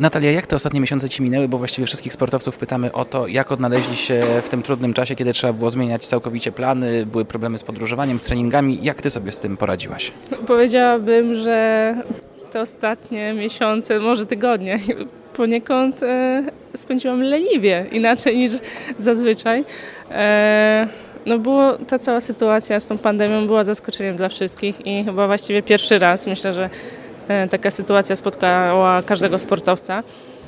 Natalia, jak te ostatnie miesiące Ci minęły? Bo właściwie wszystkich sportowców pytamy o to, jak odnaleźli się w tym trudnym czasie, kiedy trzeba było zmieniać całkowicie plany, były problemy z podróżowaniem, z treningami. Jak Ty sobie z tym poradziłaś? Powiedziałabym, że te ostatnie miesiące, może tygodnie, poniekąd spędziłam leniwie, inaczej niż zazwyczaj. Ta cała sytuacja z tą pandemią była zaskoczeniem dla wszystkich i chyba właściwie pierwszy raz, myślę, że taka sytuacja spotkała każdego sportowca.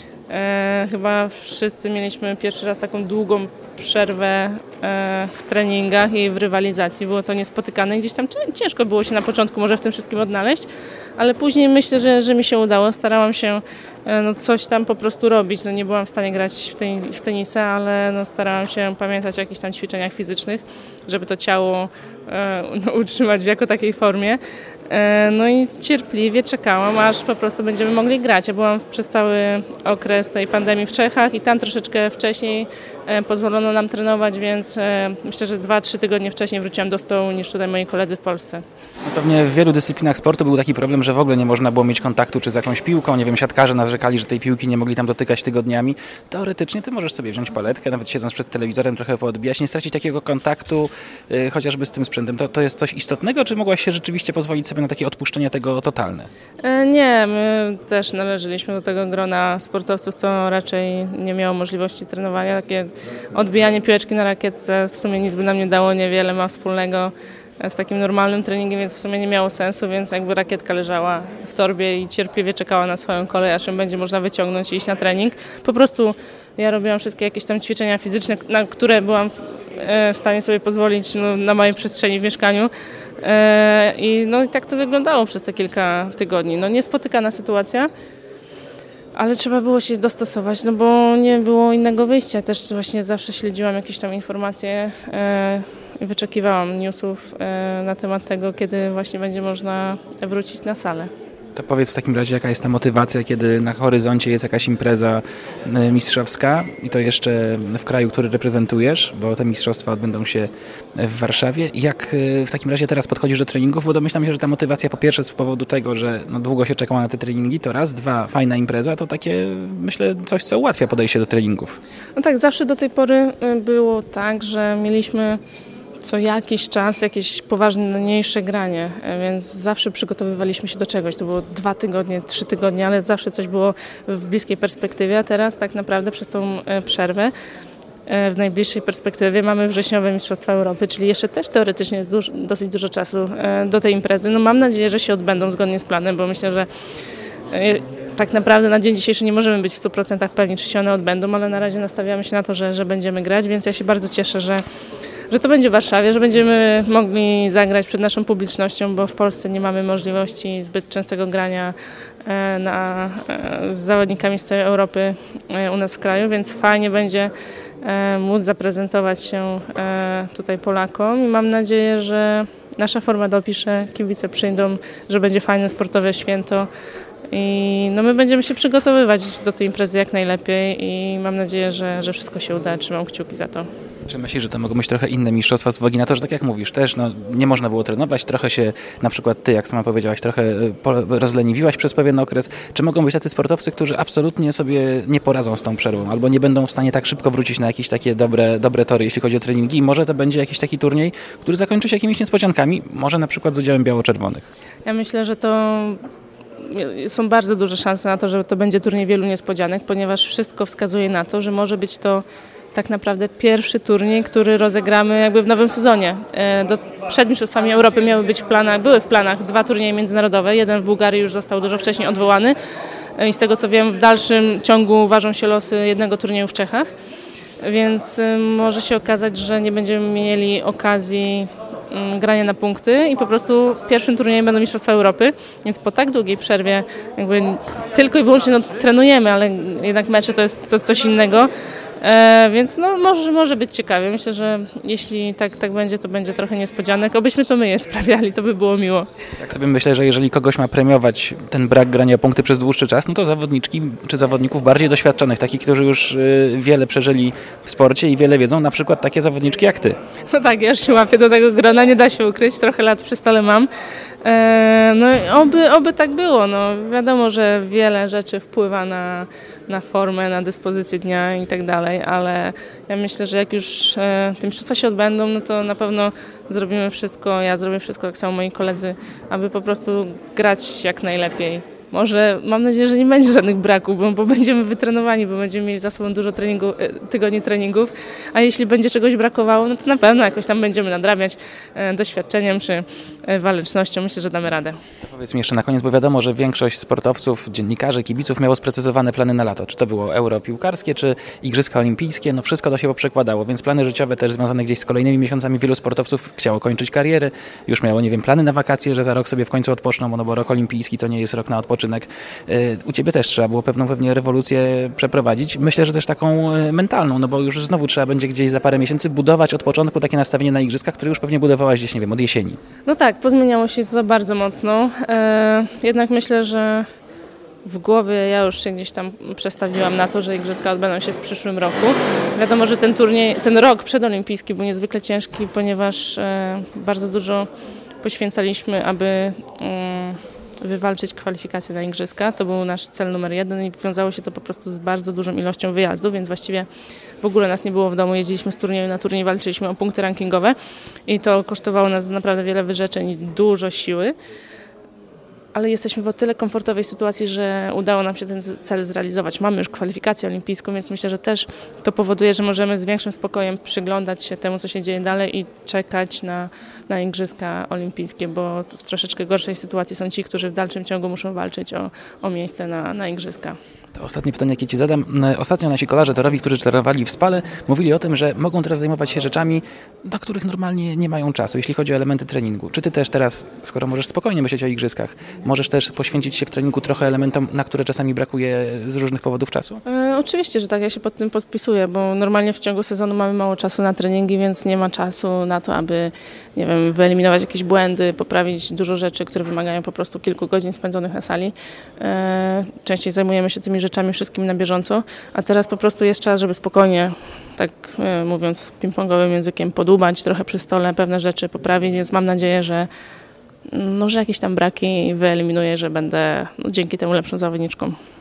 Chyba wszyscy mieliśmy pierwszy raz taką długą przerwę w treningach i w rywalizacji. Było to niespotykane. Gdzieś tam ciężko było się na początku może w tym wszystkim odnaleźć, ale później myślę, że mi się udało. Starałam się coś tam po prostu robić. Nie byłam w stanie grać w tenisa, ale starałam się pamiętać o jakichś tam ćwiczeniach fizycznych, żeby to ciało utrzymać w jako takiej formie. I cierpliwie czekałam, aż po prostu będziemy mogli grać. Ja byłam przez cały okres tej pandemii w Czechach i tam troszeczkę wcześniej pozwolono nam trenować, więc myślę, że 2-3 tygodnie wcześniej wróciłam do stołu niż tutaj moi koledzy w Polsce. Pewnie w wielu dyscyplinach sportu był taki problem, że w ogóle nie można było mieć kontaktu czy z jakąś piłką. Nie wiem, siatkarze narzekali, że tej piłki nie mogli tam dotykać tygodniami. Teoretycznie Ty możesz sobie wziąć paletkę, nawet siedząc przed telewizorem trochę poodbijać, nie stracić takiego kontaktu chociażby z tym sprzętem. To jest coś istotnego, czy mogłaś się rzeczywiście pozwolić sobie na takie odpuszczenie tego totalne? Nie, my też należeliśmy do tego grona sportowców, co raczej nie miało możliwości trenowania. Takie odbijanie piłeczki na rakietce w sumie nic by nam nie dało, niewiele ma wspólnego z takim normalnym treningiem, więc w sumie nie miało sensu, więc jakby rakietka leżała w torbie i cierpliwie czekała na swoją kolej, aż ją będzie można wyciągnąć i iść na trening. Po prostu ja robiłam wszystkie jakieś tam ćwiczenia fizyczne, na które byłam w stanie sobie pozwolić na mojej przestrzeni w mieszkaniu. I tak to wyglądało przez te kilka tygodni. Niespotykana sytuacja, ale trzeba było się dostosować, bo nie było innego wyjścia. Też właśnie zawsze śledziłam jakieś tam informacje i wyczekiwałam newsów na temat tego, kiedy właśnie będzie można wrócić na salę. To powiedz w takim razie, jaka jest ta motywacja, kiedy na horyzoncie jest jakaś impreza mistrzowska i to jeszcze w kraju, który reprezentujesz, bo te mistrzostwa odbędą się w Warszawie. Jak w takim razie teraz podchodzisz do treningów? Bo domyślam się, że ta motywacja po pierwsze z powodu tego, że długo się czekało na te treningi, to raz, dwa, fajna impreza, to takie, myślę, coś, co ułatwia podejście do treningów. Tak, zawsze do tej pory było tak, że mieliśmy co jakiś czas jakieś poważniejsze granie, więc zawsze przygotowywaliśmy się do czegoś. To było 2 tygodnie, 3 tygodnie, ale zawsze coś było w bliskiej perspektywie, a teraz tak naprawdę przez tą przerwę w najbliższej perspektywie mamy wrześniowe Mistrzostwa Europy, czyli jeszcze też teoretycznie jest dosyć dużo czasu do tej imprezy. Mam nadzieję, że się odbędą zgodnie z planem, bo myślę, że tak naprawdę na dzień dzisiejszy nie możemy być w 100% pewni, czy się one odbędą, ale na razie nastawiamy się na to, że będziemy grać, więc ja się bardzo cieszę, że to będzie w Warszawie, że będziemy mogli zagrać przed naszą publicznością, bo w Polsce nie mamy możliwości zbyt częstego grania z zawodnikami z całej Europy u nas w kraju, więc fajnie będzie móc zaprezentować się tutaj Polakom i mam nadzieję, że nasza forma dopisze, kibice przyjdą, że będzie fajne sportowe święto. I my będziemy się przygotowywać do tej imprezy jak najlepiej i mam nadzieję, że wszystko się uda. Trzymam kciuki za to. Czy myślisz, że to mogą być trochę inne mistrzostwa z uwagi na to, że tak jak mówisz, też nie można było trenować, trochę się, na przykład ty, jak sama powiedziałaś, trochę rozleniwiłaś przez pewien okres. Czy mogą być tacy sportowcy, którzy absolutnie sobie nie poradzą z tą przerwą albo nie będą w stanie tak szybko wrócić na jakieś takie dobre tory, jeśli chodzi o treningi i może to będzie jakiś taki turniej, który zakończy się jakimiś niespodziankami, może na przykład z udziałem biało-czerwonych? Ja myślę, że to są bardzo duże szanse na to, że to będzie turniej wielu niespodzianek, ponieważ wszystko wskazuje na to, że może być to tak naprawdę pierwszy turniej, który rozegramy jakby w nowym sezonie. Przed Mistrzostwami Europy były w planach 2 turnieje międzynarodowe. Jeden w Bułgarii już został dużo wcześniej odwołany i z tego co wiem w dalszym ciągu ważą się losy jednego turnieju w Czechach, więc może się okazać, że nie będziemy mieli okazji grania na punkty i po prostu pierwszym turniejem będą Mistrzostwa Europy, więc po tak długiej przerwie jakby tylko i wyłącznie trenujemy, ale jednak mecze to jest coś innego. Więc może być ciekawie. Myślę, że jeśli tak będzie, to będzie trochę niespodzianek. Obyśmy to my je sprawiali, to by było miło. Tak sobie myślę, że jeżeli kogoś ma premiować ten brak grania punkty przez dłuższy czas, to zawodniczki czy zawodników bardziej doświadczonych, takich, którzy już wiele przeżyli w sporcie i wiele wiedzą, na przykład takie zawodniczki jak ty. Tak, ja już się łapię do tego grona, nie da się ukryć, trochę lat przy stole mam. No oby tak było. No, wiadomo, że wiele rzeczy wpływa na formę, na dyspozycję dnia i tak dalej, ale ja myślę, że jak już te mistrzostwa się odbędą, no to na pewno zrobimy wszystko, ja zrobię wszystko, tak samo moi koledzy, aby po prostu grać jak najlepiej. Może, mam nadzieję, że nie będzie żadnych braków, bo będziemy wytrenowani, bo będziemy mieli za sobą dużo tygodni treningów, a jeśli będzie czegoś brakowało, no to na pewno jakoś tam będziemy nadrabiać doświadczeniem czy walecznością. Myślę, że damy radę. To powiedz mi jeszcze na koniec, bo wiadomo, że większość sportowców, dziennikarzy, kibiców miało sprecyzowane plany na lato. Czy to było euro piłkarskie, czy igrzyska olimpijskie, no wszystko to się poprzekładało, więc plany życiowe też związane gdzieś z kolejnymi miesiącami. Wielu sportowców chciało kończyć kariery, już miało, nie wiem, plany na wakacje, że za rok sobie w końcu odpoczną, no bo rok olimpijski to nie jest rok na odpoczynek. U Ciebie też trzeba było pewnie rewolucję przeprowadzić. Myślę, że też taką mentalną, no bo już znowu trzeba będzie gdzieś za parę miesięcy budować od początku takie nastawienie na igrzyskach, które już pewnie budowałaś gdzieś, nie wiem, od jesieni. No tak, pozmieniało się to bardzo mocno. Jednak myślę, że w głowie ja już się gdzieś tam przestawiłam na to, że igrzyska odbędą się w przyszłym roku. Wiadomo, że ten rok przedolimpijski był niezwykle ciężki, ponieważ bardzo dużo poświęcaliśmy, aby wywalczyć kwalifikacje na igrzyska. To był nasz cel numer 1 i wiązało się to po prostu z bardzo dużą ilością wyjazdów, więc właściwie w ogóle nas nie było w domu. Jeździliśmy z turnieju na turniej, walczyliśmy o punkty rankingowe i to kosztowało nas naprawdę wiele wyrzeczeń i dużo siły. Ale jesteśmy w o tyle komfortowej sytuacji, że udało nam się ten cel zrealizować. Mamy już kwalifikację olimpijską, więc myślę, że też to powoduje, że możemy z większym spokojem przyglądać się temu, co się dzieje dalej i czekać na igrzyska olimpijskie, bo w troszeczkę gorszej sytuacji są ci, którzy w dalszym ciągu muszą walczyć o miejsce na igrzyska. To ostatnie pytanie, jakie Ci zadam. Ostatnio nasi kolarze torowi, którzy trenowali w Spale, mówili o tym, że mogą teraz zajmować się rzeczami, na których normalnie nie mają czasu, jeśli chodzi o elementy treningu. Czy Ty też teraz, skoro możesz spokojnie myśleć o igrzyskach, możesz też poświęcić się w treningu trochę elementom, na które czasami brakuje z różnych powodów czasu? Oczywiście, że tak, ja się pod tym podpisuję, bo normalnie w ciągu sezonu mamy mało czasu na treningi, więc nie ma czasu na to, aby, nie wiem, wyeliminować jakieś błędy, poprawić dużo rzeczy, które wymagają po prostu kilku godzin spędzonych na sali. Częściej zajmujemy się tymi rzeczami wszystkim na bieżąco, a teraz po prostu jest czas, żeby spokojnie, tak mówiąc ping-pongowym językiem, podłubać trochę przy stole, pewne rzeczy poprawić, więc mam nadzieję, że jakieś tam braki wyeliminuję, że będę dzięki temu lepszą zawodniczką.